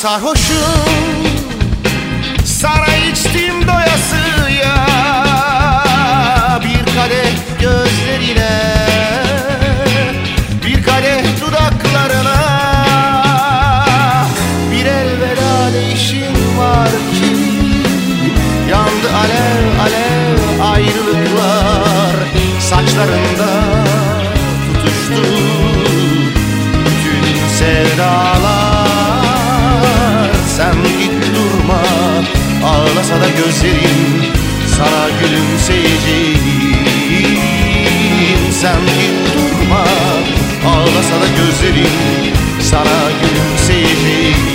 sarhoşum, sana içtim doyasıya bir kadeh gözlerine, bir kadeh dudaklarına. Bir elveda değişim var ki yandı alev alev ayrılıklar, saçlarında tutuştu bütün sevdalar. Sen git durma, ağlasa da gözlerim sana gülümseyeceğim. Sen git durma, ağlasa da gözlerim sana gülümseyeceğim.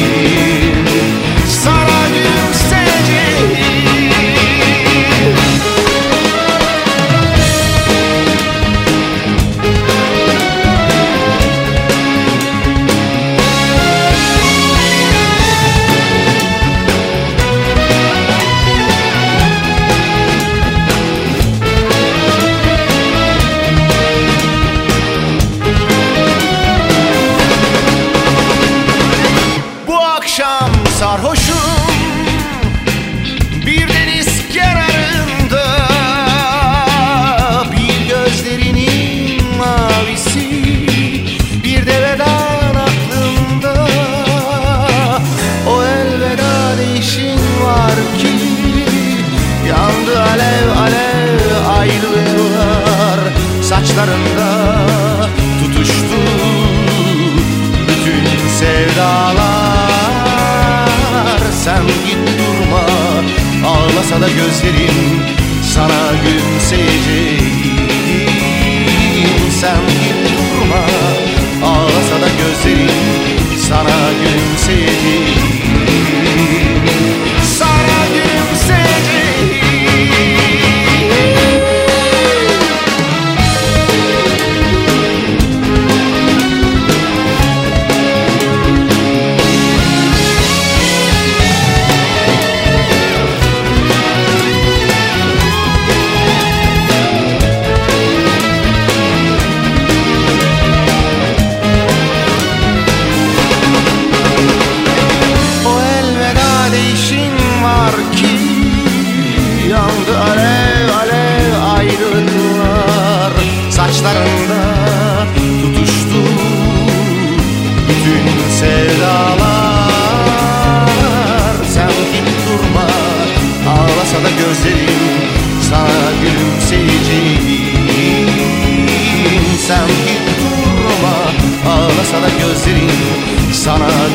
Sana gülümseyeceğim. Sarhoşum bir deniz kenarında, bir gözlerinin mavisi, bir de vedan aklımda. O elveda değişin var ki yandı alev alev ayrılıklar, saçlarında tutuştu bütün sevdalar. Sen git durma, ağlasa da gözlerim sana gülümseyeceğim. Sen git durma, ağlasa da gözlerim sana gülümseyeceğim. Sana gülümseyeceğim. Yandı alev alev ayrılıklar, saçlarında tutuştu bütün sevdalar. Sen git durma, ağlasa da gözlerim sana gülümseyeceğim. Sen git durma, ağlasa da gözlerim sana